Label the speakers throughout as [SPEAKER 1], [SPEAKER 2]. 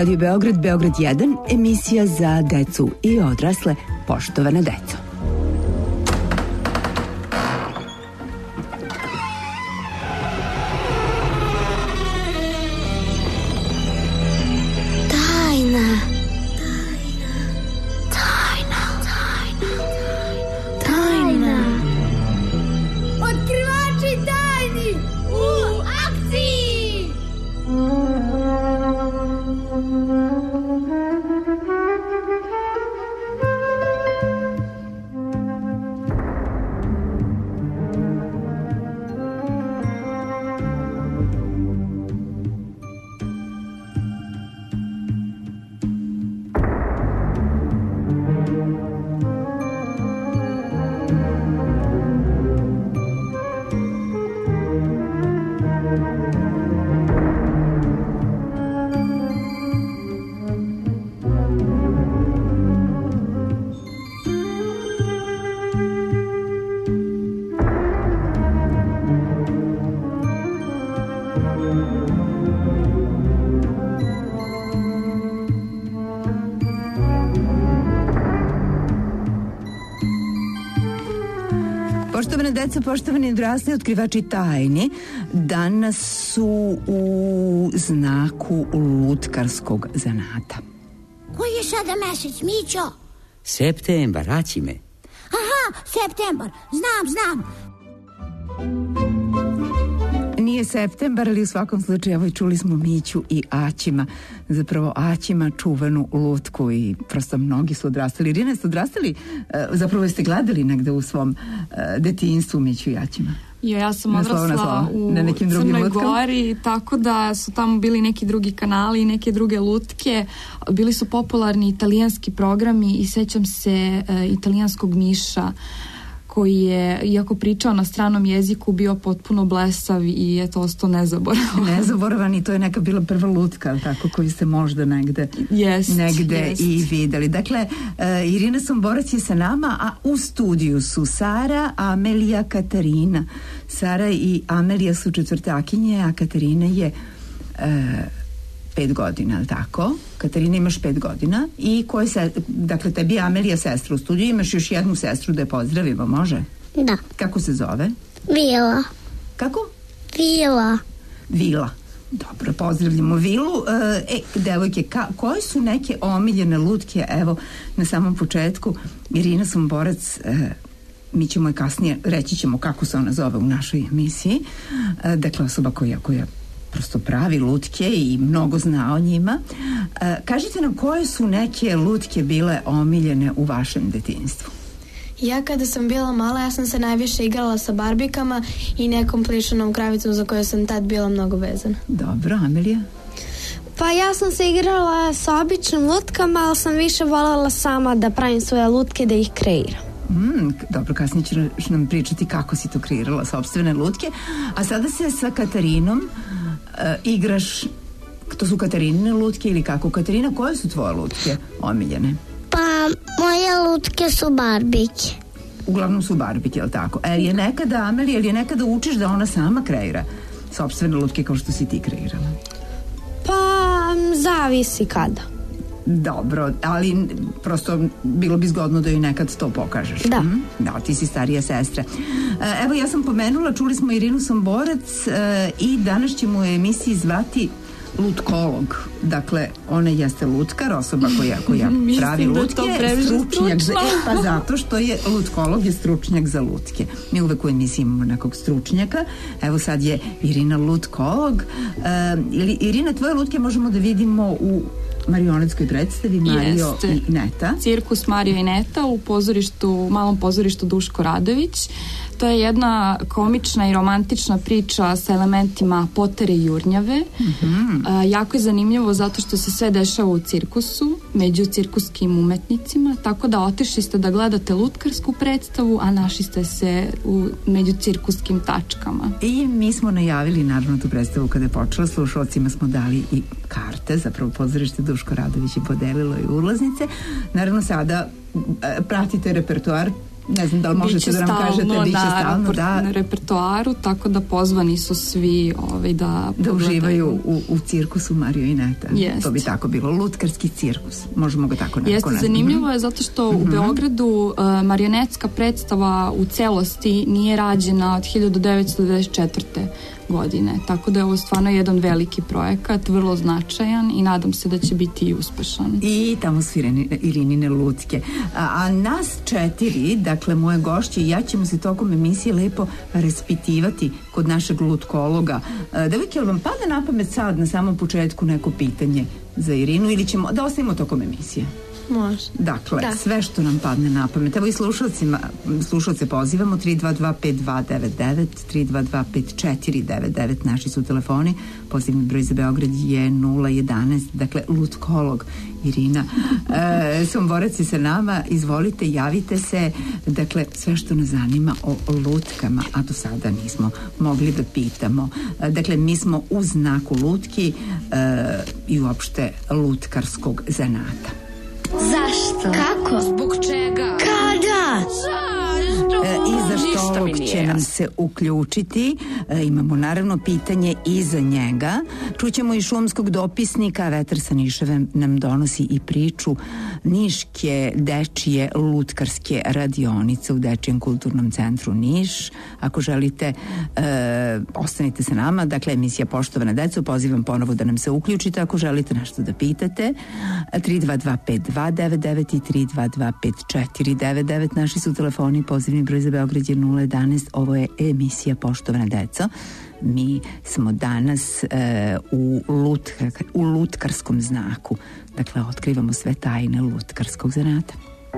[SPEAKER 1] Radio Beograd, Beograd 1, emisija za decu i odrasle, poštovana deco. Poštovane deca, poštovani odrasli, otkrivači tajni, danas su u znaku lutkarskog zanata.
[SPEAKER 2] Koji je sada mesec, Mićo?
[SPEAKER 3] Septembar, Acime.
[SPEAKER 2] Aha, septembar, znam.
[SPEAKER 1] Nije septembar, ali u svakom slučaju, evo, čuli smo Miću i Aćima, zapravo Aćima čuvanu lutku, i prosto mnogi su odrastali. Irina, jeste odrastali? Zapravo jeste gledali negde u svom detinjstvu Miću i Aćima?
[SPEAKER 4] Ja sam odrasla u Crnoj Gori, tako da su tamo bili neki drugi kanali i neke druge lutke. Bili su popularni italijanski programi i sećam se italijanskog Miša, koji je, iako pričao na stranom jeziku, bio potpuno blesav i je to ostao nezaboravan. Nezaboravan, i to je neka bila prva lutka, tako, koju ste možda negde i videli. Dakle, Irina Somborac je sa nama, a u studiju su Sara, Amelija, Katarina. Sara i Amelija su četvrtakinje, a Katarina je 5 godina, ali tako? Katarina, imaš 5 godina i dakle, tebi je Amelija sestra u studiju, imaš još jednu sestru da je pozdravimo, može?
[SPEAKER 2] Da.
[SPEAKER 1] Kako se zove?
[SPEAKER 2] Vila.
[SPEAKER 1] Kako? Vila. Dobro, pozdravljamo Vilu. Devojke, koje su neke omiljene lutke, evo, na samom početku? Irina Somborac, mi ćemo je kasnije, reći ćemo kako se ona zove u našoj emisiji. Dakle, osoba koja prosto pravi lutke i mnogo zna o njima. Kažite nam, koje su neke lutke bile omiljene u vašem detinjstvu?
[SPEAKER 5] Ja kada sam bila mala, ja sam se najviše igrala sa barbikama i nekom plišanom kravicom za koju sam tad bila mnogo vezana. Dobro, Amelija?
[SPEAKER 6] Pa ja sam se igrala sa običnim lutkama, ali sam više voljela sama da pravim svoje lutke, da ih kreiram.
[SPEAKER 1] Dobro, kasnije ćeš nam pričati kako si to kreirala sopstvene lutke. A sada se sa Katarinom igraš, to su Katarinine lutke ili kako? Katarina, koje su tvoje lutke omiljene?
[SPEAKER 2] Pa moje lutke su barbike.
[SPEAKER 1] Uglavnom su barbike, je li tako? Je nekada, Amelija, je nekada učiš da ona sama kreira sopstvene lutke kao što si ti kreirala?
[SPEAKER 6] Pa zavisi kada.
[SPEAKER 1] Dobro, ali prosto bilo bi zgodno da joj nekad to pokažeš.
[SPEAKER 6] Da.
[SPEAKER 1] Da, ti si starija sestra. Evo, ja sam pomenula, čuli smo Irinu Somborac i danas ćemo u emisiji zvati lutkolog. Dakle, ona jeste lutkar, osoba koja pravi lutke, stručnjak za... pa zato što je lutkolog, je stručnjak za lutke. Mi uvek u emisiji imamo nekog stručnjaka. Evo, sad je Irina lutkolog. Irina, tvoje lutke možemo da vidimo u marionetskoj predstavi Mario i Neta.
[SPEAKER 4] Cirkus Mario i Neta u malom pozorištu Duško Radović. To je jedna komična i romantična priča sa elementima potere i jurnjave. Jako je zanimljivo zato što se sve dešava u cirkusu, među cirkuskim umetnicima, tako da otišli ste da gledate lutkarsku predstavu, a našli ste se među cirkuskim tačkama.
[SPEAKER 1] I mi smo najavili naravno tu predstavu kada je počela, slušalcima smo dali i karte, zapravo pozorište Duško Radović je podelilo i ulaznice. Naravno sada pratite repertoar Ne znam da li možete da nam kažete, biće stalno
[SPEAKER 4] na repertoaru, tako da pozvani su svi da
[SPEAKER 1] uživaju u cirkusu Marioneta. To bi tako bilo, lutkarski cirkus, možemo ga tako nekako nazvati.
[SPEAKER 4] Zanimljivo je zato što u Beogradu marionetska predstava u celosti nije rađena od 1994. godine, tako da je ovo stvarno jedan veliki projekat, vrlo značajan i nadam se da će biti i uspešan.
[SPEAKER 1] I tamo su Irinine lutke. A nas 4, dakle moje gošće i ja, ćemo se tokom emisije lepo raspitivati kod našeg lutkologa. Devojke, jel vam pada na pamet sad na samom početku neko pitanje za Irinu ili ćemo da ostavimo tokom emisije?
[SPEAKER 5] Može.
[SPEAKER 1] Dakle, sve što nam padne na pamet. Evo i slušalce pozivamo 322-5299, 322-5499, naši su telefoni. Pozivni broj za Beograd je 011, dakle, lutkolog Irina Somborac je sa nama, izvolite, javite se, dakle, sve što nas zanima o lutkama, a do sada nismo mogli da pitamo. Dakle, mi smo u znaku lutki i uopšte lutkarskog zanata.
[SPEAKER 2] Zašto? Kako?
[SPEAKER 7] Zbog čega?
[SPEAKER 2] Kada?
[SPEAKER 1] I zašto ovog će nam se uključiti. Imamo naravno pitanje i za njega. Čućemo i šumskog dopisnika, Vetar sa Niševe nam donosi i priču Niške dečije lutkarske radionice u Dečijem kulturnom centru Niš. Ako želite, ostanite sa nama. Dakle, emisija Poštovana deco, pozivam ponovo da nam se uključite ako želite nešto da pitate. 322-5299 i 322-5499 naši su telefoni, pozivni broj za Beograd je 011. Ovo je emisija Poštovana deco. Mi smo danas u lutkarskom znaku. Dakle, otkrivamo sve tajne lutkarskog zanata.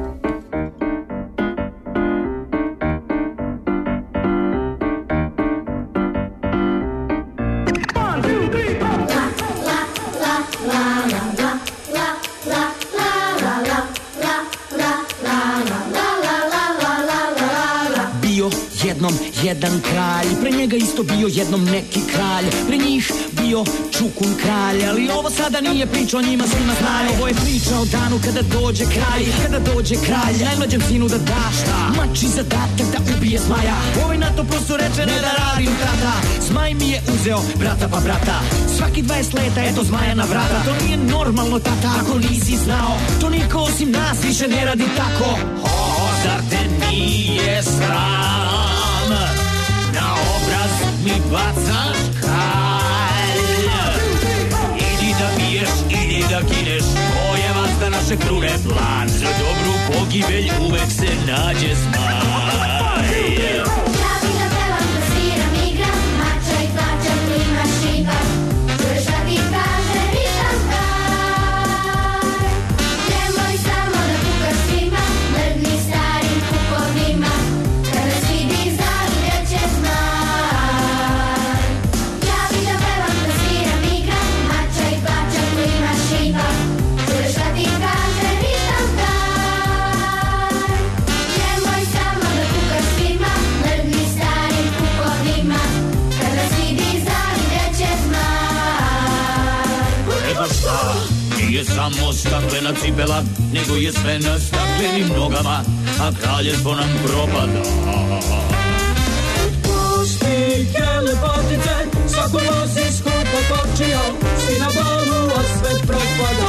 [SPEAKER 8] Jedan kralj, pre njega isto bio jednom neki kralj, pre njih bio Čukun kralj, ali ovo sada nije priča o njima, svima znaju. Ovo je priča o danu kada dođe kralj, najmlađem sinu da da šta? Mači zadatak da ubije zmaja. Ovaj na to prosto reče ne da radim tata. Zmaj mi je uzeo brata pa brata, svaki 20 leta eto zmaja na vrata. To nije normalno tata ako nisi znao, to niko osim nas više ne radi tako. Zar te nije sram? Na obraz mi bacaš kalj. Idi da piješ, idi da kineš, ko je vas da naše krune plan. Za dobru pogibelj uvek se nađe zmaj.
[SPEAKER 2] Ja bi da pevam, da sviram, igram, mača i plačam, klima šipam. Čuješ da ti kaže ritam kraj. Nemoj samo da kukaš svima, mrdni starim kupovnima. Kada svi ih zavlje će zmaj. Ja bi da pevam, da sviram, igram, mača i plačam, klima šipam. Čuješ da ti kaže ritam kraj. Nemoj samo da kukaš svima, mrdni starim kupovnima. Kada svi ih zavlje će zmaj.
[SPEAKER 8] Evo šta, nije samo staklena cipela, nego je sve na staklenim nogama, a kraljevstvo nam propada.
[SPEAKER 9] Pusti lepotice, svako nosi skupo kopčio, svi na balu, a sve propada.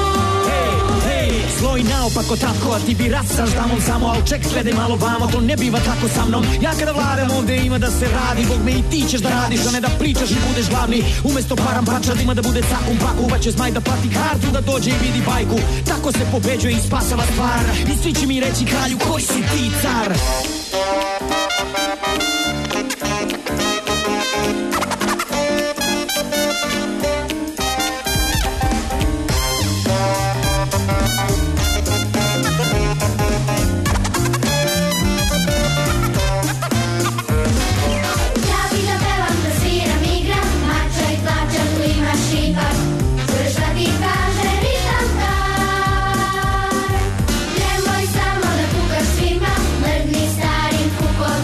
[SPEAKER 8] Sloj naopako tako, a ti bi rasaš damom samo, al ček, gledaj malo vamo, to ne biva tako sa mnom. Ja kada vladam ovde ima da se radi, Bog me i ti ćeš da radiš, a ne da pričaš i budeš glavni. Umesto param pačad ima da bude cakum paku, pa će zmaj da plati kartu da dođe i vidi bajku. Tako se pobeđuje i spasava stvar, i svi će mi reći kralju koji si ti car.
[SPEAKER 2] Nemoj samo da kukaš svima, mrdni starim kupovima.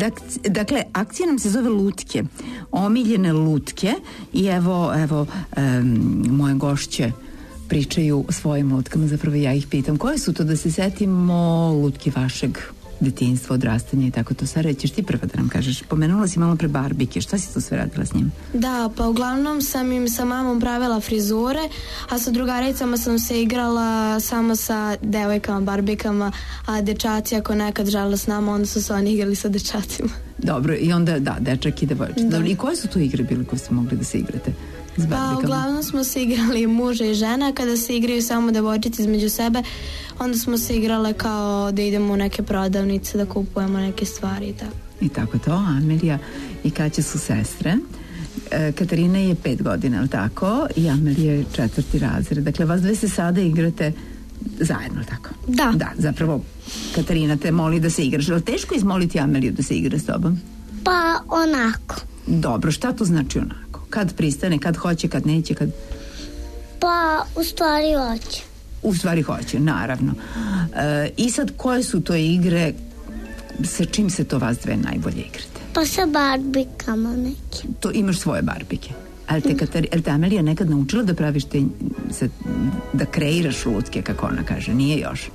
[SPEAKER 1] Dakle, akcija nam se zove lutke, omiljene lutke i evo moje gošće pričaju o svojim lutkama, zapravo ja ih pitam koje su to, da se setimo lutki vašeg detinjstva, odrastanja i tako to. Sara, ćeš ti prva da nam kažeš, pomenula si malo pre barbike, šta si to sve radila s njim?
[SPEAKER 5] Da, pa uglavnom sam im sa mamom pravila frizure, a sa drugaricama sam se igrala samo sa devojkama, barbikama, a dečaci ako nekad žele s nama, onda su se oni igrali sa dečacima.
[SPEAKER 1] Dobro, i onda da, dečak i devojčica. Dobro, i koje su to igre bile koje ste mogli da se igrate?
[SPEAKER 5] Pa uglavnom smo se igrali muža i žena, kada se igraju samo devojčice između sebe, onda smo se igrale kao da idemo u neke prodavnice, da kupujemo neke stvari i tako.
[SPEAKER 1] I tako to, Amelija i Kaća su sestre. Katarina je 5 godina, ali tako? I Amelija je 4. razred. Dakle, vas dve se sada igrate zajedno, tako?
[SPEAKER 6] Da.
[SPEAKER 1] Da, zapravo Katarina te moli da se igraš. Ali teško izmoliti Ameliju da se igra s tobom?
[SPEAKER 6] Pa onako.
[SPEAKER 1] Dobro, šta to znači onako? Kad pristane, kad hoće, kad neće, kad...
[SPEAKER 6] Pa u stvari hoće.
[SPEAKER 1] U stvari hoće, naravno. I sad, koje su to igre, sa čim se to vas dve najbolje igrate?
[SPEAKER 6] Pa sa barbikama nekim.
[SPEAKER 1] To imaš svoje barbike. Ali te Amelija nekad naučila da praviš da kreiraš lutke, kako ona kaže? Nije još?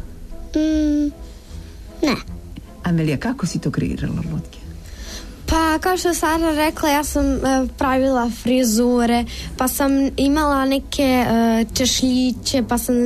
[SPEAKER 6] Ne.
[SPEAKER 1] Amelija, kako si to kreirala lutke?
[SPEAKER 6] Pa kao što je Sara rekla, ja sam pravila frizure, pa sam imala neke češljiće, pa sam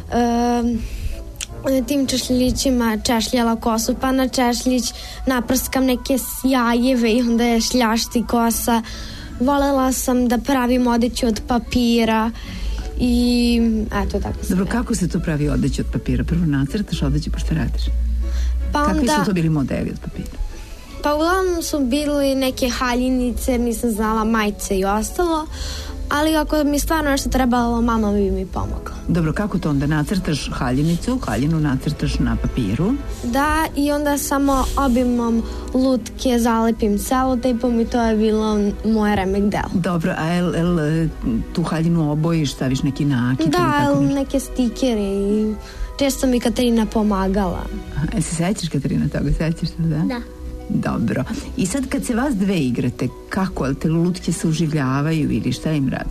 [SPEAKER 6] tim češljićima češljala kosu, pa na češljić naprskam neke sjajeve i onda je šljašti kosa. Volela sam da pravim odeću od papira i eto tako.
[SPEAKER 1] Dobro, kako se to pravi odeća od papira? Prvo nacrtaš odeću, pa šta radiš?
[SPEAKER 6] Pa
[SPEAKER 1] kakvi su to bili modeli od papira?
[SPEAKER 6] Pa uglavnom su bili neke haljinice, nisam znala, majice i ostalo, ali ako mi stvarno nešto trebalo, mama bi mi pomogla.
[SPEAKER 1] Dobro, kako to onda? Nacrtaš haljinu nacrtaš na papiru?
[SPEAKER 6] Da, i onda samo obimom lutke zalepim selotejpom i to je bilo moje remek delo.
[SPEAKER 1] Dobro, a tu haljinu obojiš, staviš neki nakit?
[SPEAKER 6] Da, neke stikere i često mi Katarina pomagala.
[SPEAKER 1] Se sećaš, Katarina, toga? Sećaš se, da?
[SPEAKER 6] Da.
[SPEAKER 1] Dobro. I sad kad se vas dve igrate, kako? Ali te lutke se uživljavaju ili šta im radi?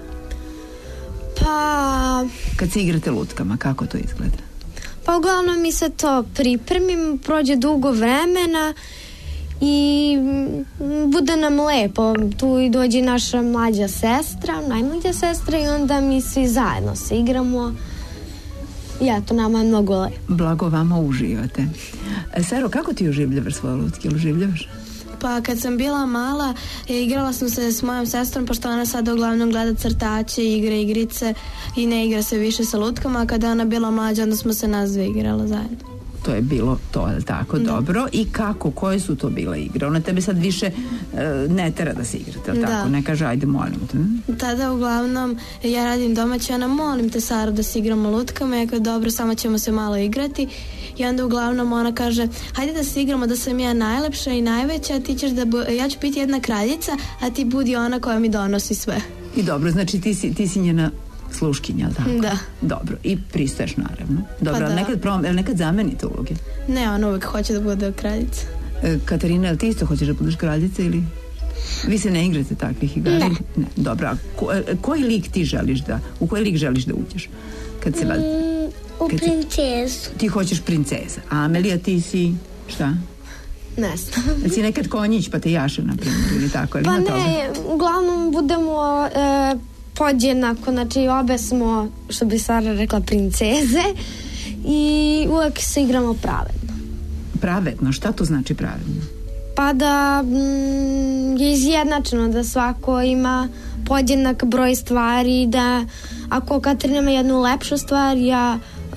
[SPEAKER 6] Pa...
[SPEAKER 1] Kad se igrate lutkama, kako to izgleda?
[SPEAKER 6] Pa uglavnom mi se to pripremim, prođe dugo vremena i bude nam lepo. Tu i dođe naša mlađa sestra, najmlađa sestra i onda mi svi zajedno se igramo. I eto, nama je mnogo lepo.
[SPEAKER 1] Blago vama, uživate. Saro, kako ti oživljavaš svoje lutke? Ili oživljavaš?
[SPEAKER 5] Pa kad sam bila mala, igrala sam se s mojom sestrom, pošto ona sada uglavnom gleda crtače, igrice i ne igra se više sa lutkama, a kada ona bila mlađa, onda smo se nas dve igrala zajedno.
[SPEAKER 1] To je bilo to, je li tako? Da. Dobro. I kako? Koje su to bile igre? Ona tebe sad više ne tera da se igrate, je li tako? Ne kaže, ajde, molim te.
[SPEAKER 5] Tada uglavnom ja radim domaće, ona molim te, Sara, da se igramo lutkama. Ja kao, dobro, samo ćemo se malo igrati. I onda uglavnom ona kaže, hajde da se igramo, da sam ja najlepša i najveća, ti ćeš ja ću biti jedna kraljica, a ti budi ona koja mi donosi sve. I dobro, znači ti si njena sluškinja, tako? Da. Dobro, i pristaješ naravno. Dobro, ali nekad zamenite uloge? Ne, ona uvek hoće da bude kraljica. Katarina, ali ti isto hoćeš da budeš kraljica ili... Vi se ne igrate takvih igara? Ne. Dobro, a koji lik ti želiš u koji lik želiš da uđeš? Kad se
[SPEAKER 6] u princezu.
[SPEAKER 1] Ti hoćeš princeza. A Amelija, ti si šta?
[SPEAKER 6] Ne znam.
[SPEAKER 1] Jel si nekad konjić pa te jaše, na primjer, ili tako?
[SPEAKER 6] Pa ne, uglavnom budemo podjednako, znači obe smo, što bi Sara rekla, princeze i uvek se igramo pravedno.
[SPEAKER 1] Pravedno? Šta to znači pravedno?
[SPEAKER 6] Pa da je izjednačeno, da svako ima podjednak broj stvari, da ako Katarina ima jednu lepšu stvar, ja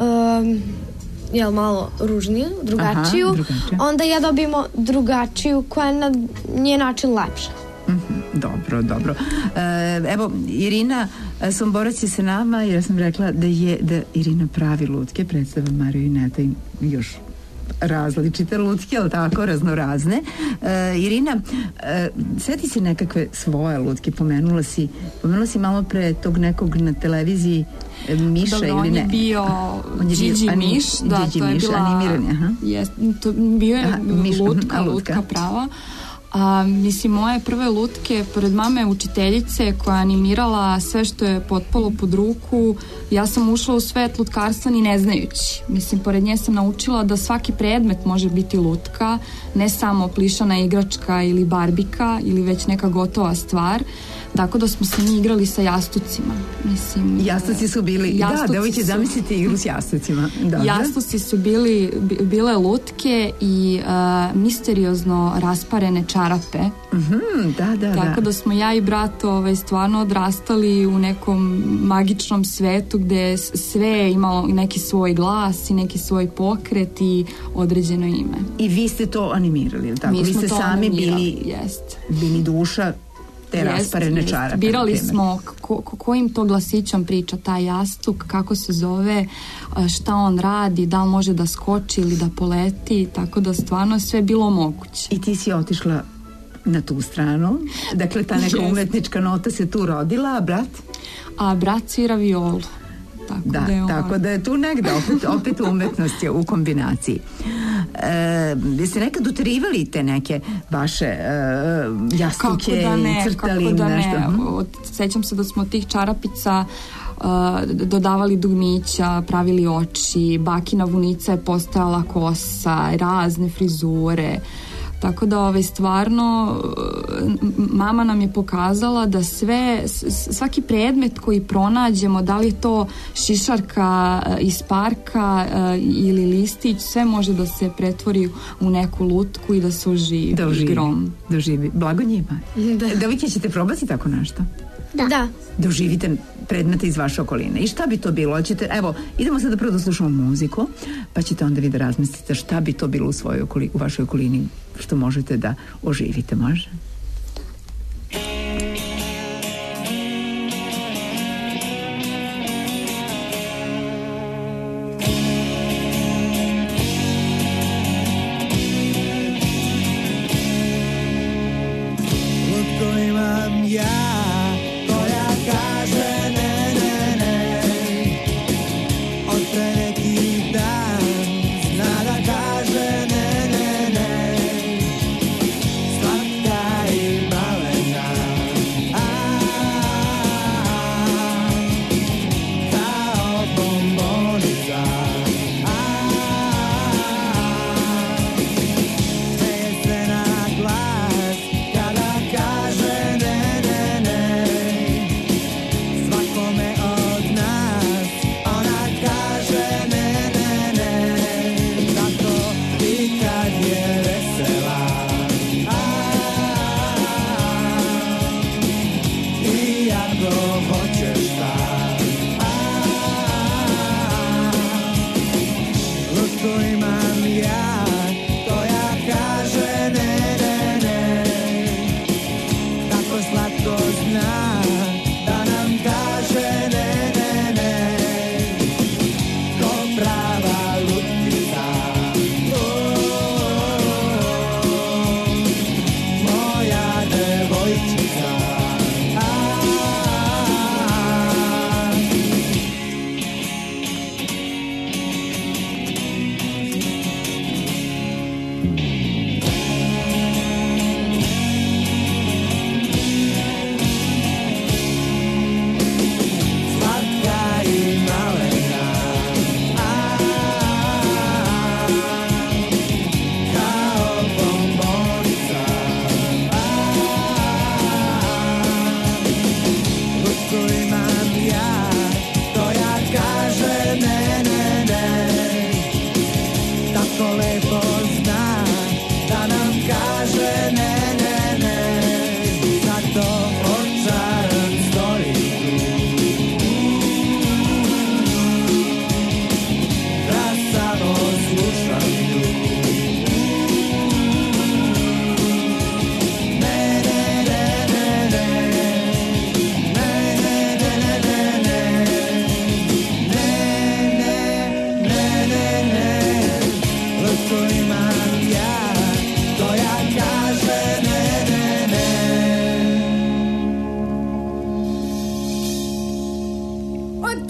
[SPEAKER 6] malo ružniju, drugačiju, onda ja dobijemo drugačiju koja je na njen način lepša.
[SPEAKER 1] Dobro. Evo, Irina Somborac je sa nama, jer sam rekla da Irina pravi lutke, predstava Mario i Neta i još različite lutke, ali tako, raznorazne. Irina, seti se nekakve svoje lutke, pomenula si malo pre tog nekog na televiziji Miša ili ne?
[SPEAKER 4] On je bio Điđi Miš, da, to je bila
[SPEAKER 1] animirani,
[SPEAKER 4] bio je lutka prava. Mislim, moje prve lutke, pored mame učiteljice koja je animirala sve što je potpalo pod ruku, ja sam ušla u svet lutkarstva ni ne znajući. Mislim, pored nje sam naučila da svaki predmet može biti lutka, ne samo plišana igračka ili barbika ili već neka gotova stvar. Tako da smo se mi igrali sa jastucima. Mislim,
[SPEAKER 1] jastuci su bili, devojke, zamislite igru s jastucima.
[SPEAKER 4] Jastuci su bile lutke i misteriozno rasparene čarape. Tako da smo ja i brat stvarno odrastali u nekom magičnom svetu gde sve je imalo neki svoj glas i neki svoj pokret i određeno ime.
[SPEAKER 1] I vi ste to animirali, tako? Vi ste sami bili duša te rasparene čarape.
[SPEAKER 4] Birali smo kojim to glasićom priča taj jastuk, kako se zove, šta on radi, da li može da skoči ili da poleti, tako da stvarno sve bilo moguće.
[SPEAKER 1] I ti si otišla na tu stranu, dakle ta neka umetnička nota se tu rodila, a brat?
[SPEAKER 4] A brat svira violu.
[SPEAKER 1] Tako da je tu negde opet umetnost je u kombinaciji. Jeste nekad uterivali te neke vaše jastuke i crtali im nešto?
[SPEAKER 4] Sećam se da smo od tih čarapica dodavali dugmića, pravili oči, bakina vunica je postajala kosa, razne frizure. Tako da stvarno mama nam je pokazala da svaki predmet koji pronađemo, da li je to šišarka iz parka ili listić, sve može da se pretvori u neku lutku i da se oživi.
[SPEAKER 1] Doživi. Blago njima. Da vi ćete probati tako nešto?
[SPEAKER 6] Da.
[SPEAKER 1] Doživite predmete iz vaše okoline. I šta bi to bilo? Evo, idemo sad da prvo da slušamo muziku, pa ćete onda vi da razmislite šta bi to bilo u vašoj okolini što možete da oživite, može?
[SPEAKER 7] Slatka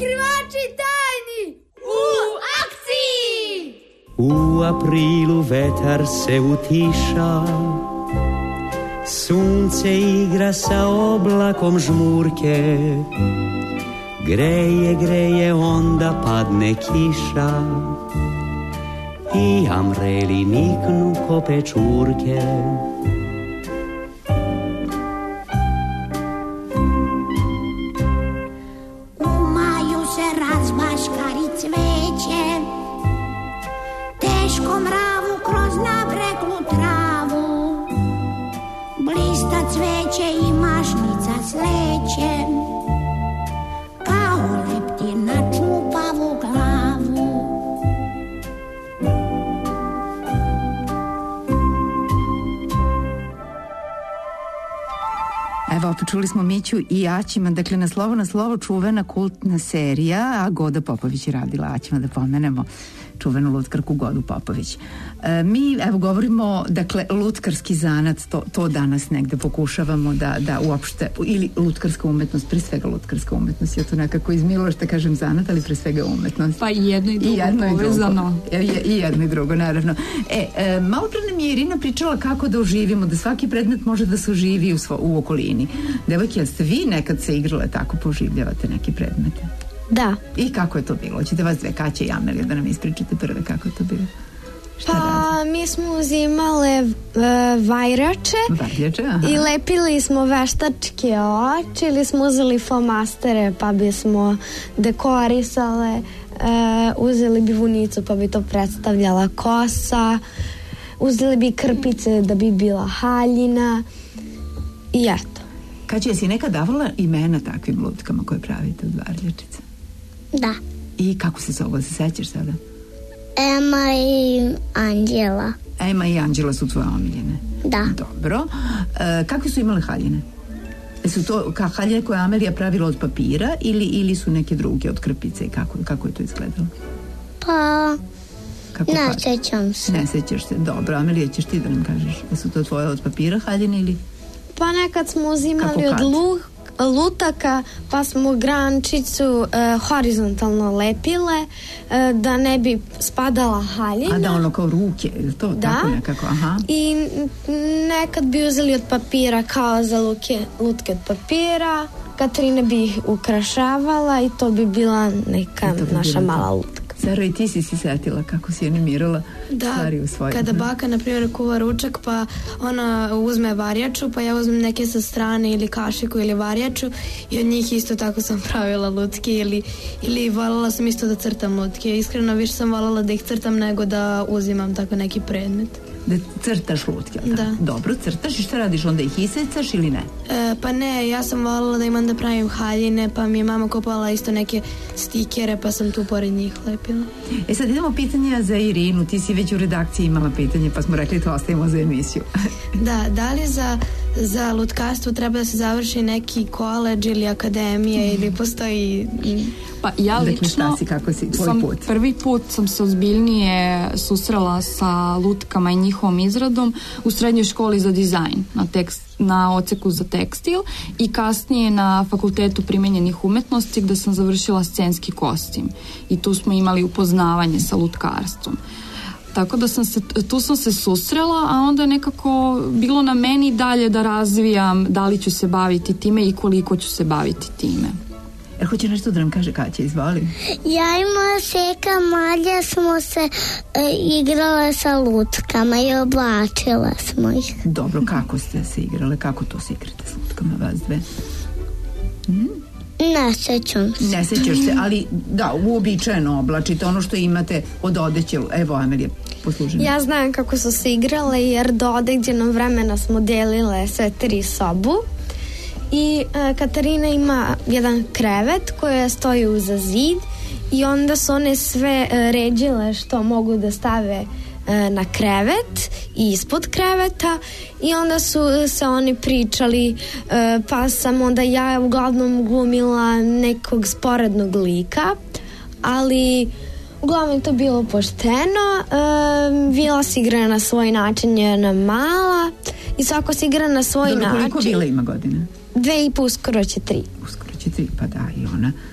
[SPEAKER 2] Otkrivači tajni u akciji!
[SPEAKER 3] U aprilu vetar se utiša, sunce igra sa oblakom žmurke, greje, greje, onda padne kiša i amreli niknu ko pečurke.
[SPEAKER 2] U maju se razbaškari cveće, teško mravu kroz nabreklu travu, blista cveće i mašnica sleće, kao leptir na čupavu glavu.
[SPEAKER 1] Evo, opet čuli smo Miću i Aćima, dakle na slovo čuvena kultna serija, a Goda Popović je radila Aćima, da pomenemo čuvenu lutkarku Godu Popović. Mi, evo, govorimo, dakle, lutkarski zanat, to danas negde pokušavamo da uopšte, ili lutkarska umetnost, pre svega lutkarska umetnost, ja to nekako izmilo što kažem zanat, ali pre svega umetnost.
[SPEAKER 4] Pa i jedno i drugo povezano.
[SPEAKER 1] I jedno i drugo, naravno. Malo pre nam je Irina pričala kako da oživimo, da svaki predmet može da se oživi u okolini. Devojke, jel ste vi nekad se igrale tako, poživljavate neke predmete?
[SPEAKER 6] Da.
[SPEAKER 1] I kako je to bilo? Hoćete vas dve, Kaća i Amelija, da nam ispričate prve kako je to bilo?
[SPEAKER 6] Mi smo uzimale vajrače i lepili smo veštačke oči ili smo uzeli flomastere pa bismo dekorisale, uzeli bi vunicu pa bi to predstavljala kosa, uzeli bi krpice da bi bila haljina i eto.
[SPEAKER 1] Kaća, jesi nekad davala imena takvim lutkama koje pravite od varljačica?
[SPEAKER 2] Da.
[SPEAKER 1] I kako se zove, se sećaš sada?
[SPEAKER 2] Ema i Anđela.
[SPEAKER 1] Ema i Anđela su tvoje omiljene?
[SPEAKER 2] Da.
[SPEAKER 1] Dobro. Kakve su imale haljine? Su to haljine koje Amelija pravila od papira ili su neke druge od krpice i kako je to izgledalo?
[SPEAKER 2] Pa, ne sećam se.
[SPEAKER 1] Ne sećaš se, dobro. Amelija, ćeš ti da nam kažeš da su to tvoje od papira haljine ili?
[SPEAKER 6] Pa nekad smo uzimali od lutaka, pa smo grančicu horizontalno lepile da ne bi spadala haljina.
[SPEAKER 1] A da, ono kao ruke, je to
[SPEAKER 6] da.
[SPEAKER 1] Tako nekako? Aha.
[SPEAKER 6] I nekad bi uzeli od papira kao za lutke od papira, Katarina bi ih ukrašavala i to bi bila neka naša mala lutka.
[SPEAKER 1] Zaro, i ti si setila kako si animirala stvari u svojim.
[SPEAKER 5] Da, kada baka, na primjer, kuva ručak, pa ona uzme varjaču, pa ja uzmem neke sa strane ili kašiku ili varjaču i od njih isto tako sam pravila lutke ili voljela sam isto da crtam lutke. Iskreno više sam voljela da ih crtam nego da uzimam tako neki predmet.
[SPEAKER 1] Da crtaš lutke,
[SPEAKER 5] da.
[SPEAKER 1] Dobro, crtaš i šta radiš, onda ih isecaš ili ne?
[SPEAKER 5] Pa ne, ja sam voljela da imam da pravim haljine, pa mi je mama kupala isto neke stikere, pa sam tu pored njih lepila.
[SPEAKER 1] Sad idemo pitanja za Irinu, ti si već u redakciji imala pitanje, pa smo rekli to ostavimo za emisiju.
[SPEAKER 5] Da li za lutkarstvo treba da se završi neki koledž ili akademija ili postoji...
[SPEAKER 4] Pa ja lično prvi put sam se ozbiljnije susrela sa lutkama i njihovom izradom u srednjoj školi za dizajn na odseku za tekstil i kasnije na Fakultetu primenjenih umetnosti gde sam završila scenski kostim i tu smo imali upoznavanje sa lutkarstvom. Tako da tu sam se susrela, a onda nekako bilo na meni dalje da razvijam da li ću se baviti time i koliko ću se baviti time.
[SPEAKER 1] Hoće nešto da nam kaže Kaća, izvoli.
[SPEAKER 2] Ja i moja seka Malja smo se igrale sa lutkama i oblačile smo ih.
[SPEAKER 1] Dobro, kako ste se igrale? Kako to se igrate s lutkama, vas dve?
[SPEAKER 2] Ne sećam se.
[SPEAKER 1] Ne sećaš se, ali da, uobičajeno oblačite ono što imate od odeće. Evo, Amelija, posluži.
[SPEAKER 6] Ja znam kako su se igrale jer do određenog vremena smo delile sve 3 sobu. I Katarina ima jedan krevet koji stoji uza zid i onda su one sve ređile što mogu da stave na krevet i ispod kreveta i onda su se oni pričali, pa sam onda ja uglavnom glumila nekog sporednog lika, ali uglavnom to bilo pošteno. Vila se igra na svoj način, jedna mala i svako se igra na svoj način.
[SPEAKER 1] Koliko Vila ima godine?
[SPEAKER 6] 2,5, uskoro će 3.
[SPEAKER 1] Uskoro će 3, pa da, i ona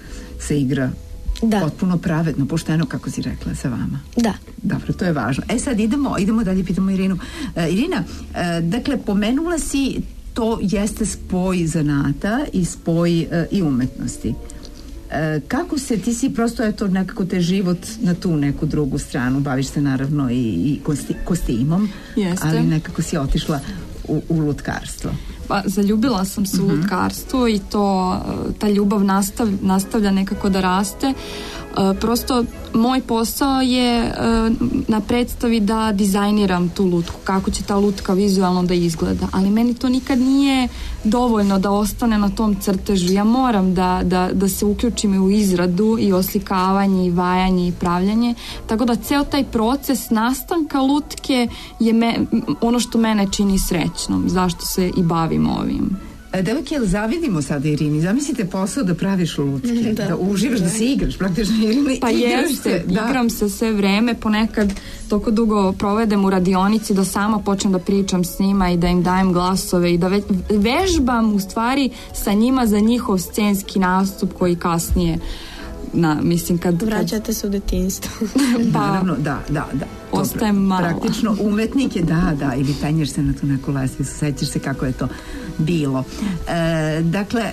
[SPEAKER 1] se igra
[SPEAKER 6] Da.
[SPEAKER 1] potpuno pravedno, pošteno, kako si rekla, sa vama.
[SPEAKER 6] Da.
[SPEAKER 1] Dobro, to je važno. Sad idemo dalje, pitamo Irinu. Irina, dakle, pomenula si, to jeste spoj zanata i spoj i umetnosti. Kako se, ti si prosto, eto, nekako te život na tu neku drugu stranu, baviš se naravno i kostimom,
[SPEAKER 4] Jeste.
[SPEAKER 1] ali nekako si otišla u lutkarstvo.
[SPEAKER 4] Pa, zaljubila sam se u lutkarstvo i to, ta ljubav nastavlja nekako da raste. Prosto moj posao je na predstavi da dizajniram tu lutku, kako će ta lutka vizualno da izgleda, ali meni to nikad nije dovoljno da ostane na tom crtežu. Ja moram da se uključim i u izradu i oslikavanje i vajanje i pravljanje, tako da ceo taj proces nastanka lutke je ono što mene čini srećnom, zašto se i bavim ovim.
[SPEAKER 1] Devojke, jel zavidimo sada Irini? Zamislite posao da praviš lutke, da uživaš, da se igraš praktično.
[SPEAKER 4] Pa jeste, igram se sve vreme, ponekad toliko dugo provedem u radionici da sama počnem da pričam s njima i da im dajem glasove i da vežbam u stvari sa njima za njihov scenski nastup koji kasnije kad
[SPEAKER 5] vraćate se u detinjstvo.
[SPEAKER 1] Naravno, da.
[SPEAKER 4] Ostajem mala.
[SPEAKER 1] Praktično umetnik je, da, ili penješ se na tu neku lestvicu, sećaš se kako je to bilo. Dakle,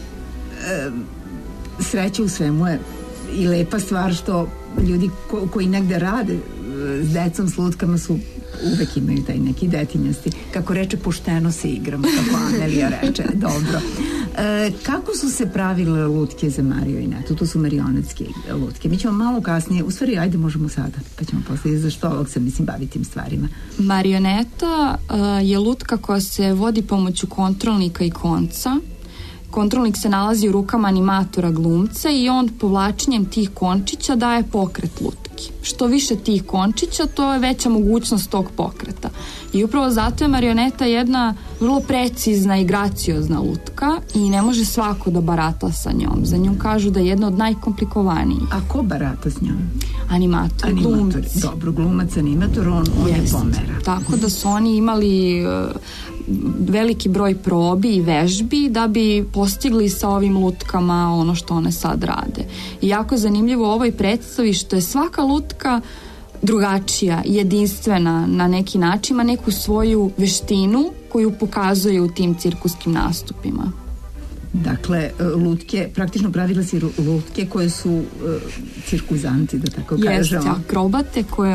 [SPEAKER 1] sreća u svemu je i lepa stvar što ljudi koji negde rade s decom, s lutkama su uvek imaju taj neki detinjasti. Kako reče, pošteno se igramo, kako Amelija reče. Dobro. Kako su se pravile lutke za Mariju i Netu? To su marionetske lutke. Mi ćemo malo kasnije, u stvari, ajde možemo sada, pa ćemo posle zašto ovog se, baviti tim stvarima.
[SPEAKER 4] Marioneta je lutka koja se vodi pomoću kontrolnika i konca. Kontrolnik se nalazi u rukama animatora glumca i on povlačenjem tih končića daje pokret lutki. Što više tih končića, to je veća mogućnost tog pokreta. I upravo zato je marioneta jedna vrlo precizna i graciozna lutka i ne može svako da barata sa njom. Za nju kažu da je jedna od najkomplikovanijih.
[SPEAKER 1] A ko barata s njom?
[SPEAKER 4] Animatori, glumci.
[SPEAKER 1] Dobro, glumac, animator, on je pomera.
[SPEAKER 4] Tako da su oni imali veliki broj probi i vežbi da bi postigli sa ovim lutkama ono što one sad rade. I jako zanimljivo u ovoj predstavi što je svaka lutka drugačija, jedinstvena na neki način, ima neku svoju veštinu koju pokazuje u tim cirkuskim nastupima.
[SPEAKER 1] Dakle, lutke, praktično pravila si lutke koje su cirkuzanti, da tako kažemo.
[SPEAKER 4] Jeste, akrobate koje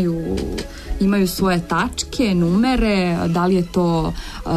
[SPEAKER 4] imaju svoje tačke, numere, da li je to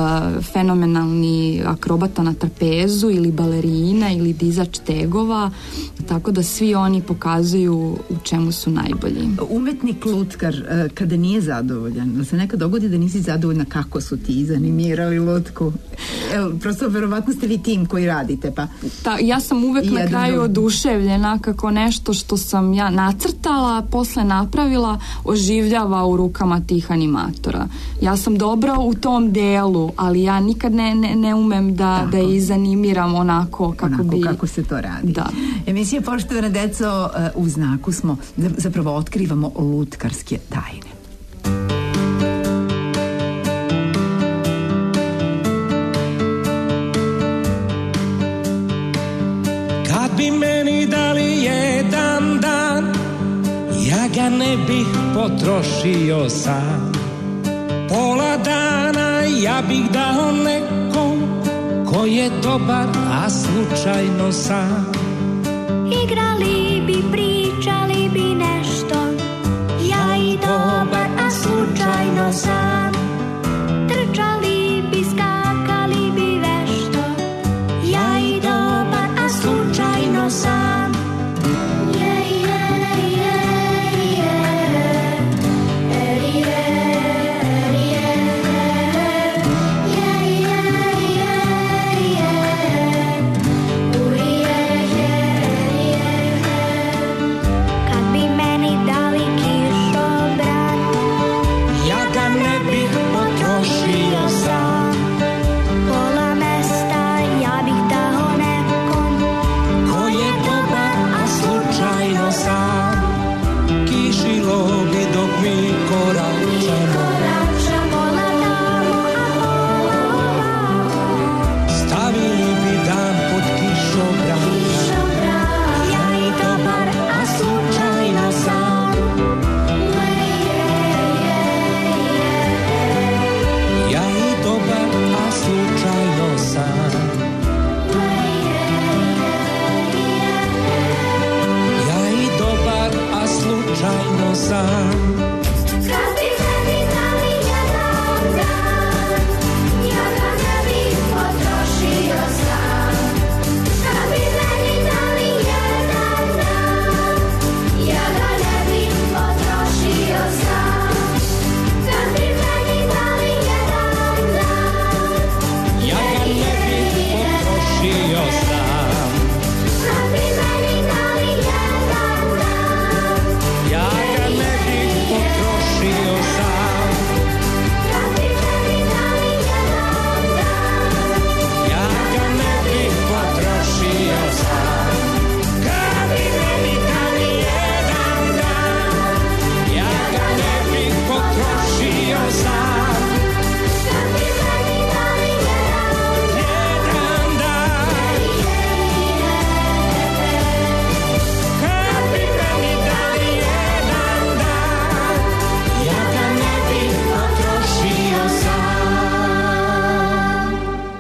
[SPEAKER 4] fenomenalni akrobata na trapezu ili balerina ili dizač tegova, tako da svi oni pokazuju u čemu su najbolji.
[SPEAKER 1] Umetnik lutkar kada nije zadovoljan, da se nekad dogodi da nisi zadovoljna kako su ti izanimirali lutku? Evo, prosto verovatno ste vi tim koji radite, pa...
[SPEAKER 4] Ja sam uvek na kraju oduševljena kako nešto što sam ja nacrtala, posle napravila, oživljava u rukama tih animatora. Ja sam dobra u tom delu, ali ja nikad ne umem da je izanimiram onako kako
[SPEAKER 1] se to radi.
[SPEAKER 4] Da.
[SPEAKER 1] Emisija Poštovana deco, u znaku smo, zapravo otkrivamo lutkarske tajne.
[SPEAKER 8] Kad bi meni dali jedan dan, ja ga ne bih potrošio sam. Pola dana ja bih dao nekom ko je dobar, a slučajno sam.
[SPEAKER 2] Igrali bi, pričali bi nešto, ja i dobar, a slučajno sam. Trčali bi, skakali bi vešto, ja i dobar, a slučajno sam.
[SPEAKER 9] sam.
[SPEAKER 2] Kad bi meni dali jedan dan, ja ga ne bih potrošio sam. Kad bi meni dali jedan dan, ja ga ne bih potrošio sam. Kad bi meni dali jedan dan,
[SPEAKER 9] Ja ga ne bih potrošio sam.
[SPEAKER 2] kad bi meni dali jedan dan,
[SPEAKER 9] Ja ga ne bih potrošio sam.
[SPEAKER 2] kad bi meni dali jedan dan,
[SPEAKER 9] Ja ga ne bih potrošio sam. Kad bi meni dali jedan dan, ja ga ne bih potrošio sam.
[SPEAKER 2] kad bi meni dali
[SPEAKER 9] Jedan dan. Kad bi meni dali jedan dan, ja ga ne bih potrošio sam.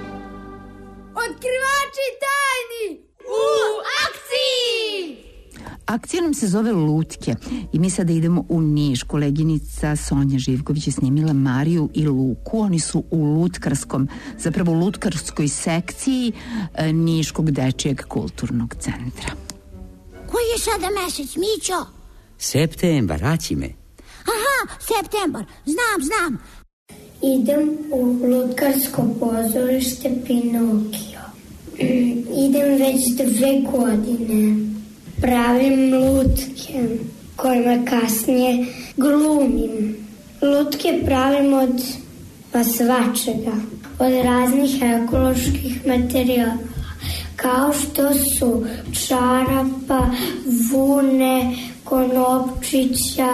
[SPEAKER 2] Otkrivači tajni u akciji!
[SPEAKER 1] Akcija nam se zove Lutke i mi sada idemo u Niš. Koleginica Sonja Živković je snimila Mariju i Luku. Oni su u lutkarskom, zapravo u lutkarskoj sekciji Niškog dečijeg kulturnog centra.
[SPEAKER 2] Koji je sada mesec, Mićo?
[SPEAKER 3] Septembar, aći me.
[SPEAKER 2] Aha, septembar, znam.
[SPEAKER 7] Idem u lutkarsko pozorište Pinokio. Idem već 2 godine. Pravim lutke kojima kasnije glumim. Lutke pravim od svačega, od raznih ekoloških materijala, kao što su čarapa, vune, konopčića.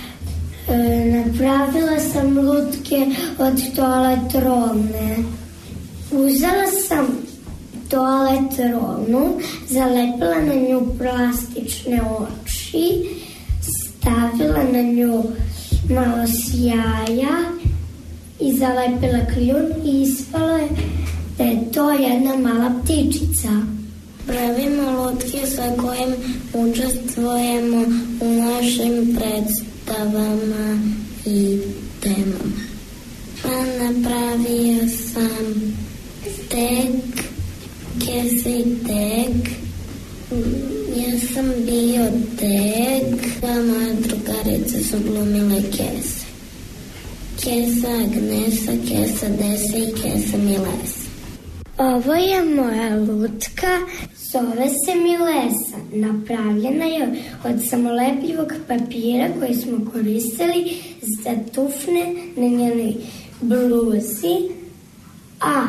[SPEAKER 7] Napravila sam lutke od toalet rolne. Uzela sam toalet rolnu, zalepila na nju plastične oči, stavila na nju malo sjaja i zalepila kljun i ispalo je da je to jedna mala ptičica. Pravimo lutke sa kojim učestvujemo u našim predstavama i temama. Napravio sam tek, kese i tek. Ja sam bio tek, a moje drugarice su glumile kese. Kesa Agnesa, kesa Desa i kesa Milesa. Ovo je moja lutka, zove se Milesa. Napravljena je od samolepljivog papira koji smo koristili za tufne na njenoj bluzi, a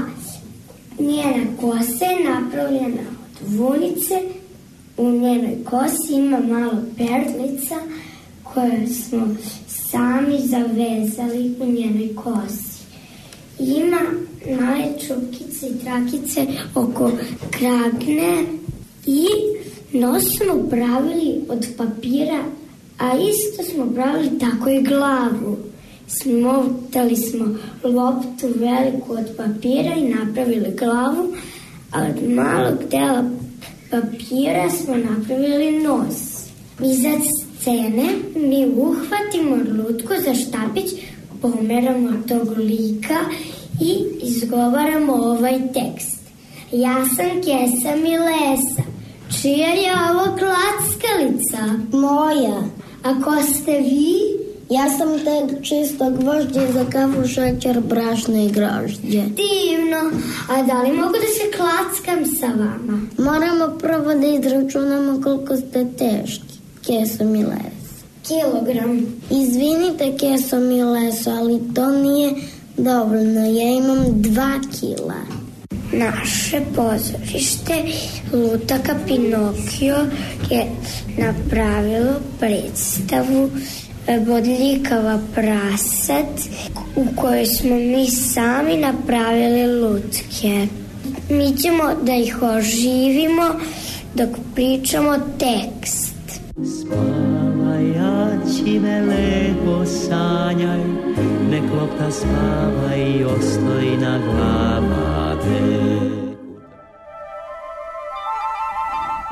[SPEAKER 7] njena kosa je napravljena od vunice. U njenoj kosi ima malo perlica koje smo sami zavezali u njenoj kosi. Ima male čupkice i trakice oko kragne i nos smo pravili od papira, a isto smo pravili tako i glavu. Smotali smo loptu veliku od papira i napravili glavu, a od malog dela papira smo napravili nos. Iza scene mi uhvatimo lutku za štapić, pomeramo tog lika i izgovaramo ovaj tekst. Ja sam kesa Milesa. Čija je ovo klackalica? Moja. A ko ste vi? Ja sam tek čisto gvožđe za kafu, šećer, brašno i grožđe. Divno. A da li mogu da se klackam sa vama? Moramo prvo da izračunamo koliko ste teški. Keso Milesa. Kilogram. Izvinite, keso Milesa, ali to nije dovoljno. Ja imam 2 kila. Naše pozorište Lutaka Pinokio je napravilo predstavu Bodljikava prasad u kojoj smo mi sami napravili lutke. Mi ćemo da ih oživimo dok pričamo tekst.
[SPEAKER 3] Spavaj, aći me lepo sanjaj, nek lopta spava i ostoji na glava te.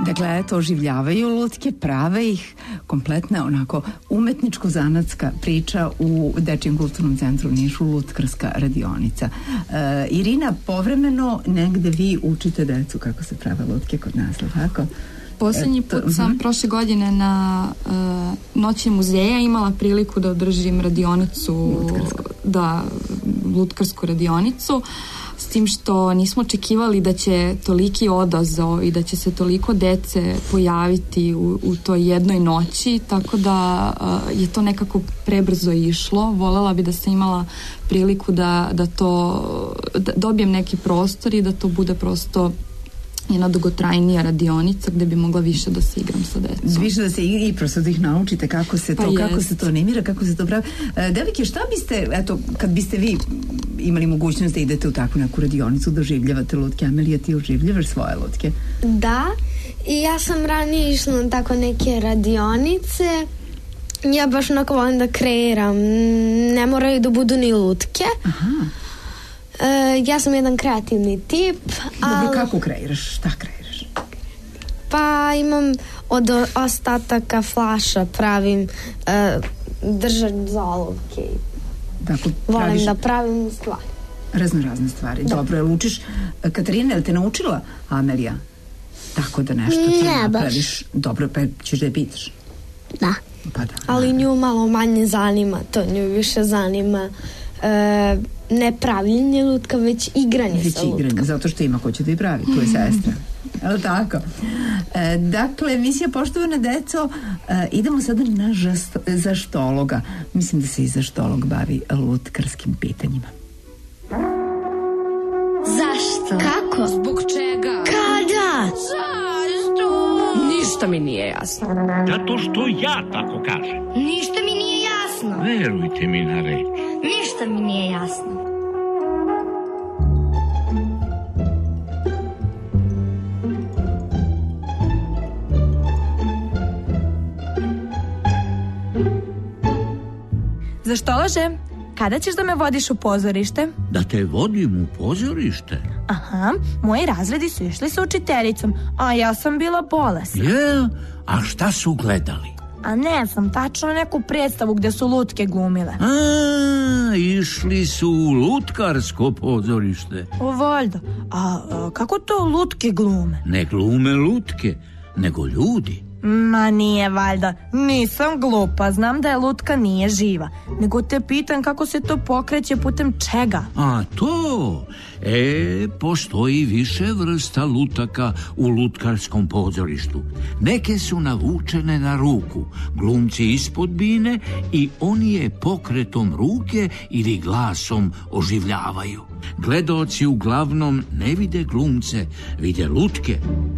[SPEAKER 1] Dakle, eto, oživljavaju lutke, prave ih, kompletna onako umetničko-zanatska priča u Dečijem kulturnom centru u Nišu, lutkarska radionica. Irina, povremeno negde vi učite decu kako se prave lutke kod nas, tako?
[SPEAKER 4] Posljednji put sam prošle godine na Noći muzeja imala priliku da održim radionicu, lutkarsku radionicu, s tim što nismo očekivali da će toliki odazav i da će se toliko dece pojaviti u toj jednoj noći, tako da je to nekako prebrzo išlo. Volela bi da sam imala priliku da dobijem neki prostor i da to bude prosto jedna dugotrajnija radionica gde bi mogla više da se igram sa decom.
[SPEAKER 1] Više da se igra i prosto da ih naučite kako se to animira, kako se to pravi. Devojke, šta biste, eto, kad biste vi imali mogućnost da idete u takvu neku radionicu, da oživljavate lutke? Amelija, ti oživljavaš svoje lutke?
[SPEAKER 6] Da, i ja sam ranije išla na tako neke radionice. Ja baš onako volim da kreiram. Ne moraju da budu ni lutke. Aha. Ja sam jedan kreativni tip.
[SPEAKER 1] Dobro, kako kreiraš? Šta kreiraš?
[SPEAKER 6] Pa imam od ostataka flaša pravim držač za olovke.
[SPEAKER 1] Dakle,
[SPEAKER 6] volim da pravim stvari.
[SPEAKER 1] Razne stvari. Da. Dobro, jel učiš? Katarina, je te naučila Amelija? Tako da nešto ti napraviš. Baš. Dobro, pa ćeš da je pitaš?
[SPEAKER 6] Da.
[SPEAKER 1] Pa da.
[SPEAKER 6] Ali nju malo manje zanima. To nju više zanima ne pravljenje lutka, već igranje sa lutkom.
[SPEAKER 1] Zato što ima ko će da i pravi, tu je sestra. Evo tako. Dakle, emisija Poštovana deco, idemo sada na zaštologa. Mislim da se i zaštolog bavi lutkarskim pitanjima.
[SPEAKER 10] Zašto?
[SPEAKER 11] Kako?
[SPEAKER 10] Zbog čega?
[SPEAKER 11] Kada?
[SPEAKER 10] Zašto?
[SPEAKER 11] Ništa mi nije jasno.
[SPEAKER 12] Zato što ja tako kažem.
[SPEAKER 10] Ništa mi nije jasno.
[SPEAKER 12] Verujte mi na reč.
[SPEAKER 10] Ništa mi nije jasno.
[SPEAKER 13] Zaštolože, kada ćeš da me vodiš u pozorište?
[SPEAKER 12] Da te vodim u pozorište?
[SPEAKER 13] Aha, moji razredi su išli sa učiteljicom, a ja sam bila bolesna.
[SPEAKER 12] A šta su gledali?
[SPEAKER 13] A ne znam, tačno neku predstavu gde su lutke glumile.
[SPEAKER 12] Išli su u lutkarsko pozorište.
[SPEAKER 13] Valjda. A kako to lutke glume?
[SPEAKER 12] Ne glume lutke, nego ljudi.
[SPEAKER 13] Ma nije valjda, nisam glupa, znam da je lutka nije živa, nego te pitam kako se to pokreće, putem čega?
[SPEAKER 12] A to? Postoji više vrsta lutaka u lutkarskom pozorištu. Neke su navučene na ruku, glumci ispod bine i oni je pokretom ruke ili glasom oživljavaju. Gledaoci uglavnom ne vide glumce, vide lutke.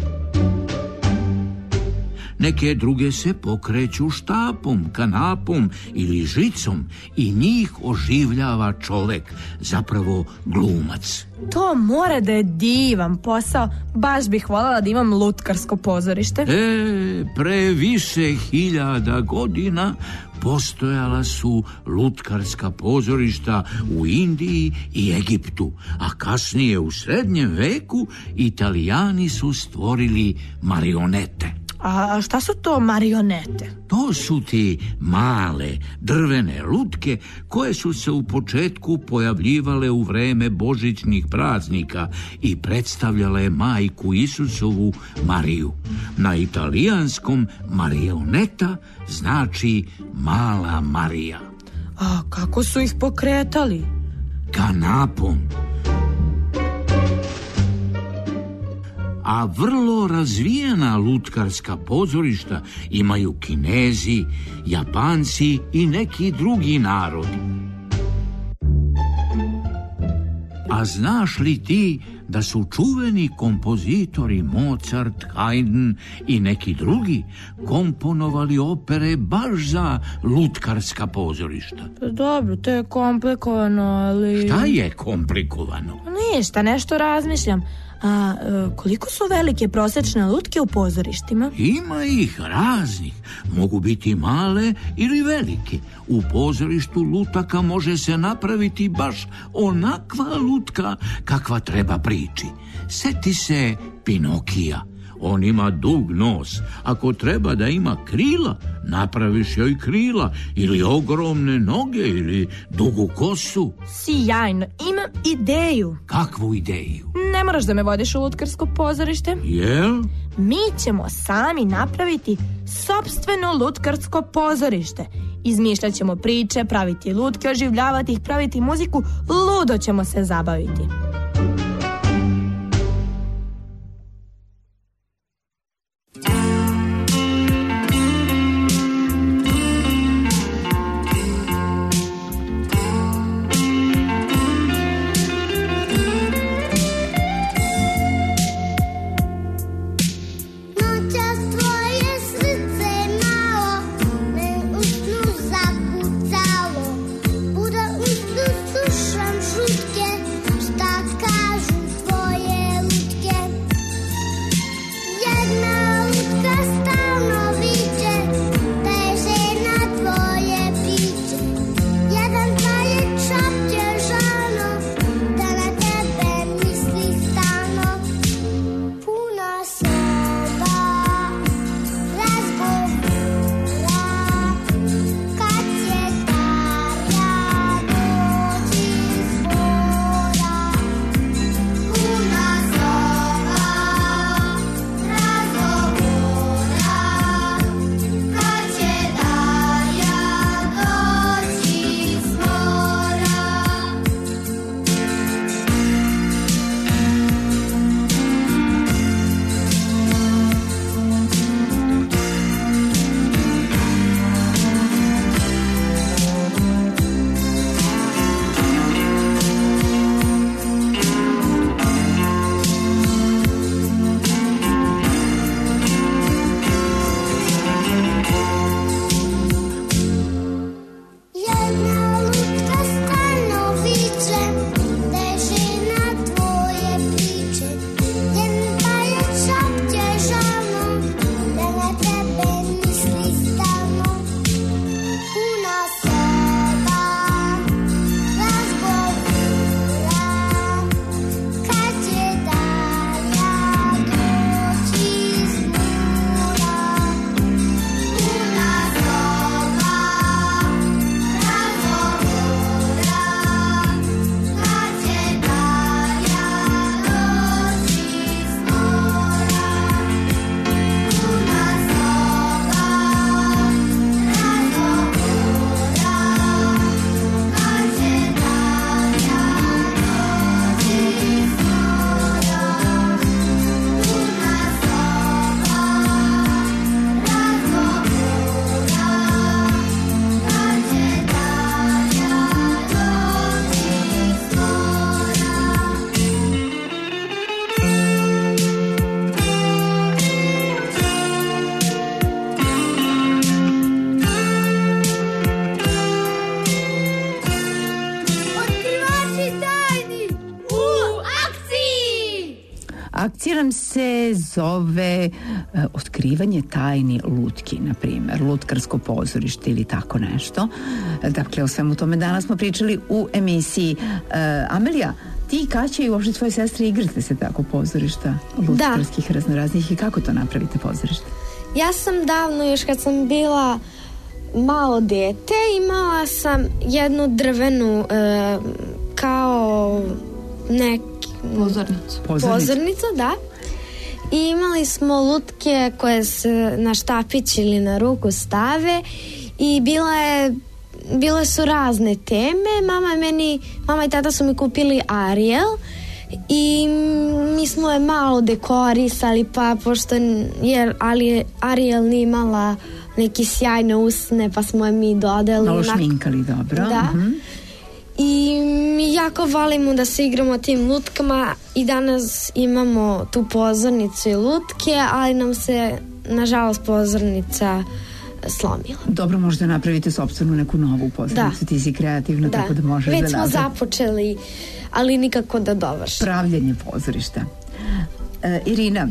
[SPEAKER 12] Neke druge se pokreću štapom, kanapom ili žicom i njih oživljava čovek, zapravo glumac.
[SPEAKER 13] To mora da je divan posao, baš bih voljela da imam lutkarsko pozorište.
[SPEAKER 12] Pre više hiljada godina postojala su lutkarska pozorišta u Indiji i Egiptu, a kasnije u srednjem veku Italijani su stvorili marionete.
[SPEAKER 13] A šta su to marionete?
[SPEAKER 12] To su ti male drvene lutke koje su se u početku pojavljivale u vreme božićnih praznika i predstavljale majku Isusovu Mariju. Na italijanskom marioneta znači mala Marija.
[SPEAKER 13] A kako su ih pokretali?
[SPEAKER 12] Kanapom. A vrlo razvijena lutkarska pozorišta imaju Kinezi, Japanci i neki drugi narodi. A znaš li ti da su čuveni kompozitori Mozart, Haydn i neki drugi komponovali opere baš za lutkarska pozorišta?
[SPEAKER 13] Dobro, to je komplikovano, ali...
[SPEAKER 12] Šta je komplikovano?
[SPEAKER 13] Ništa, nešto razmišljam. A koliko su velike prosečne lutke u pozorištima?
[SPEAKER 12] Ima ih raznih. Mogu biti male ili velike. U pozorištu lutaka može se napraviti baš onakva lutka kakva treba priči. Seti se Pinokija. on ima dug nos. Ako treba da ima krila, napraviš joj krila, ili ogromne noge, ili dugu kosu.
[SPEAKER 13] Sjajno, imam ideju.
[SPEAKER 12] Kakvu ideju?
[SPEAKER 13] Ne moraš da me vodiš u lutkarsko pozorište.
[SPEAKER 12] Jel?
[SPEAKER 13] Mi ćemo sami napraviti sopstveno lutkarsko pozorište. Izmišljat ćemo priče, praviti lutke, oživljavati ih, praviti muziku. Ludo ćemo se zabaviti.
[SPEAKER 1] Akcija nam se zove otkrivanje tajni lutki, na primjer, lutkarsko pozorište ili tako nešto. Dakle, o svemu tome danas smo pričali u emisiji. Amelija, ti i Kaća i uopšte tvoje sestre igrate se tako pozorišta lutkarskih raznoraznih i kako to napravite pozorište?
[SPEAKER 6] Ja sam davno, još kad sam bila malo dete, imala sam jednu drvenu kao pozornicu, da. I imali smo lutke koje se na štapić ili na ruku stave i bile su razne teme. Mama i tata su mi kupili Ariel i mi smo je malo dekorisali, pa pošto Ariel nije imala neki sjajne usne, pa smo je mi dodali.
[SPEAKER 1] Malo šminkali, dobro.
[SPEAKER 6] Da. I mi jako volimo da se igramo tim lutkama i danas imamo tu pozornicu i lutke, ali nam se nažalost pozornica slomila.
[SPEAKER 1] Dobro, možda napravite sopstvenu neku novu pozornicu, ti si kreativna, tako da možeš da
[SPEAKER 6] već smo započeli, ali nikako da dovrši.
[SPEAKER 1] Pravljenje pozorišta. Irina,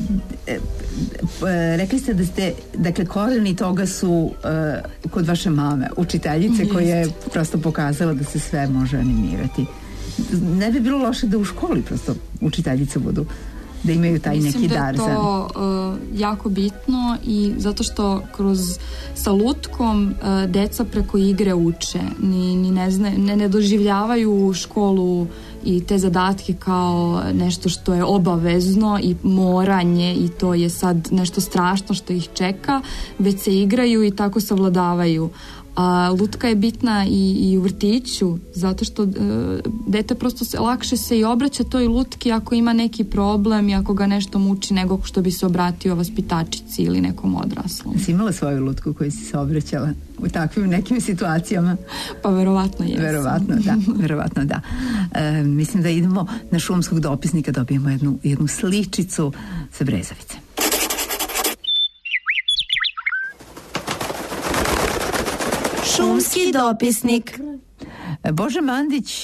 [SPEAKER 1] rekli ste da ste, dakle, korijeni toga su kod vaše mame, učiteljice koja je prosto pokazala da se sve može animirati. Ne bi bilo loše da u školi prosto učiteljice budu da imaju taj neki dar.
[SPEAKER 4] Mislim da je to jako bitno i zato što sa lutkom deca preko igre uče, ne doživljavaju školu i te zadatke kao nešto što je obavezno i moranje i to je sad nešto strašno što ih čeka, već se igraju i tako savladavaju. A lutka je bitna i u vrtiću zato što dete prosto lakše se i obraća toj lutki ako ima neki problem i ako ga nešto muči nego što bi se obratio vaspitačici ili nekom odraslom.
[SPEAKER 1] Si imala svoju lutku koju si se obraćala u takvim nekim situacijama?
[SPEAKER 4] Pa verovatno jesam.
[SPEAKER 1] Verovatno da. Mislim da idemo na šumskog dopisnika, dobijemo jednu sličicu sa Brezovice.
[SPEAKER 13] Šumski dopisnik.
[SPEAKER 1] Božo Mandić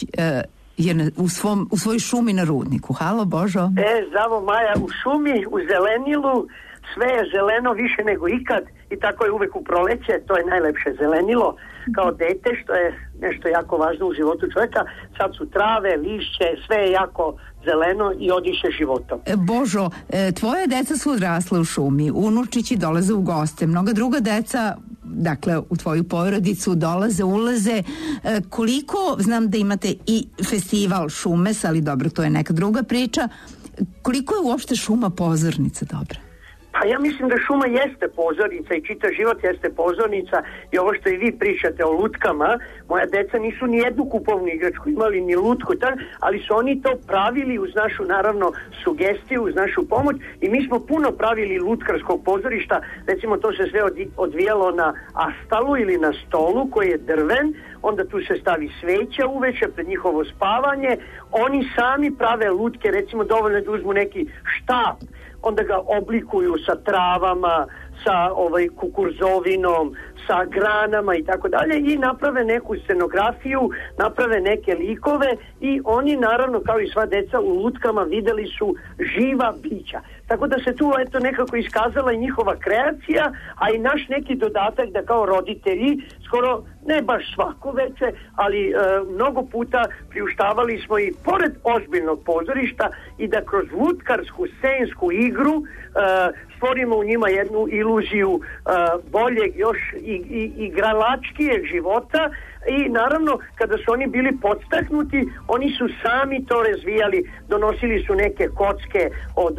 [SPEAKER 1] je u svojoj šumi na Rudniku. Halo, Božo.
[SPEAKER 14] Zdravo Maja, u šumi, u zelenilu, sve je zeleno više nego ikad i tako je uvek u proleće, to je najlepše zelenilo kao dete, što je nešto jako važno u životu čovjeka. Sad su trave, lišće, sve je jako zeleno i odiše životom.
[SPEAKER 1] Božo, tvoje deca su odrasle u šumi, unučići dolaze u goste, mnoga druga deca, dakle u tvoju porodicu dolaze, ulaze. Koliko, znam da imate i festival Šumes, ali dobro, to je neka druga priča, koliko je uopšte šuma pozornica dobra?
[SPEAKER 14] Pa ja mislim da šuma jeste pozornica i čitav život jeste pozornica i ovo što i vi pričate o lutkama, moja deca nisu ni jednu kupovnu igračku imali, ni lutku, ali su oni to pravili uz našu, naravno, sugestiju, uz našu pomoć i mi smo puno pravili lutkarskog pozorišta, recimo to se sve odvijalo na astalu ili na stolu koji je drven, onda tu se stavi sveća uveče pred njihovo spavanje, oni sami prave lutke, recimo dovoljno da uzmu neki štap, onda ga oblikuju sa travama, sa kukurzovinom, sa granama i tako dalje i naprave neku scenografiju, naprave neke likove i oni naravno kao i sva deca u lutkama videli su živa bića. Tako da se tu nekako iskazala i njihova kreacija, a i naš neki dodatak da kao roditelji skoro ne baš svako veče, ali mnogo puta priuštavali smo i pored ozbiljnog pozorišta i da kroz lutkarsku scensku igru stvorimo u njima jednu iluziju boljeg još i igralačkijeg života i naravno kada su oni bili podstaknuti oni su sami to razvijali, donosili su neke kocke od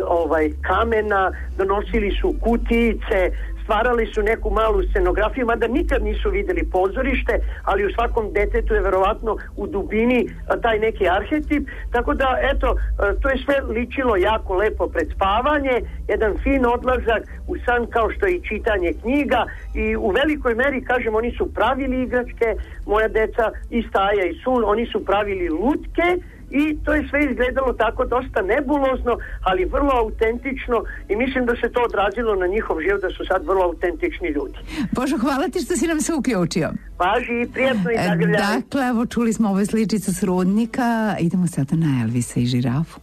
[SPEAKER 14] kamena, donosili su kutijice, stvarali su neku malu scenografiju, mada nikad nisu vidjeli pozorište, ali u svakom detetu je verovatno u dubini taj neki arhetip, tako da eto, to je sve ličilo jako lepo pred spavanje, jedan fin odlazak u san kao što je i čitanje knjiga i u velikoj meri, kažem, oni su pravili igračke, moja deca i Staja i Sun, oni su pravili lutke i to je sve izgledalo tako dosta nebulozno, ali vrlo autentično i mislim da se to odrazilo na njihov život, da su sad vrlo autentični ljudi.
[SPEAKER 1] Božo, hvala ti što si nam se uključio.
[SPEAKER 14] Važi, prijatno i zagrljaj.
[SPEAKER 1] Dakle, evo čuli smo ove sličice s Rudnika, idemo sada na Elvisa i žirafu.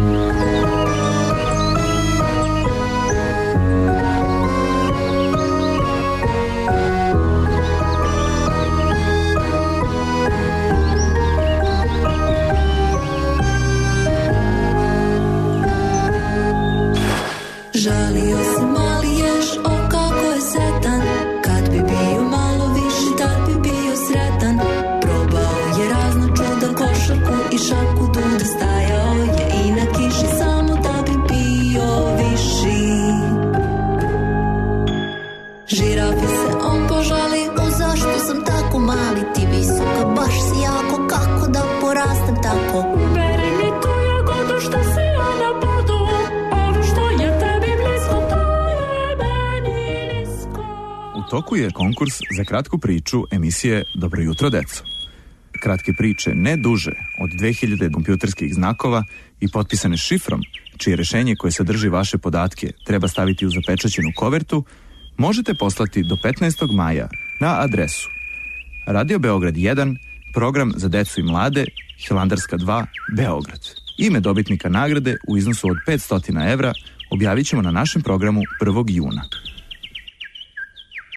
[SPEAKER 15] Žalio se mali jež, o kako je sretan, kad bi bio malo viši, tad bi bio sretan. Probao je razno čuda, košarku i šaku duda, stajao je i na kiši samo da bi bio viši. Žirafi se on požali, o zašto sam tako mali, ti visoka, baš si jako, kako da porastem tako.
[SPEAKER 16] Uberi mi tu jagodu što si ja na podu, ono što je tebi blisko, to je meni nisko.
[SPEAKER 17] U toku je konkurs za kratku priču emisije Dobro jutro, deco. Kratke priče ne duže od 2000 kompjuterskih znakova i potpisane šifrom, čije rešenje koje sadrži vaše podatke treba staviti u zapečaćenu kovertu, možete poslati do 15. maja na adresu Radio Beograd 1, program za decu i mlade, Hilandarska 2, Beograd. Ime dobitnika nagrade u iznosu od 500 evra objavit ćemo na našem programu 1. juna.